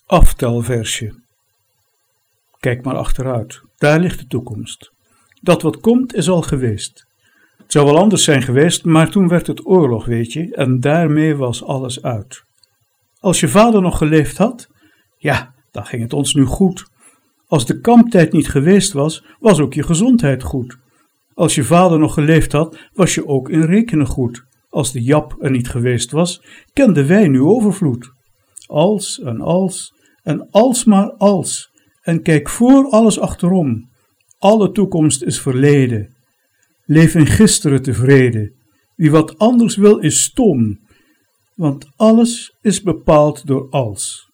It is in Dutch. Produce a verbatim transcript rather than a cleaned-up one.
Aftelversje. Kijk maar achteruit, daar ligt de toekomst. Dat wat komt is al geweest. Het zou wel anders zijn geweest, maar toen werd het oorlog, weet je, en daarmee was alles uit. Als je vader nog geleefd had, ja, dan ging het ons nu goed. Als de kamptijd niet geweest was, was ook je gezondheid goed. Als je vader nog geleefd had, was je ook in rekenen goed. Als de Jap er niet geweest was, kenden wij nu overvloed. Als en als en alsmaar als. En kijk voor alles achterom. Alle toekomst is verleden. Leef in gisteren tevreden. Wie wat anders wil is stom. Want alles is bepaald door als.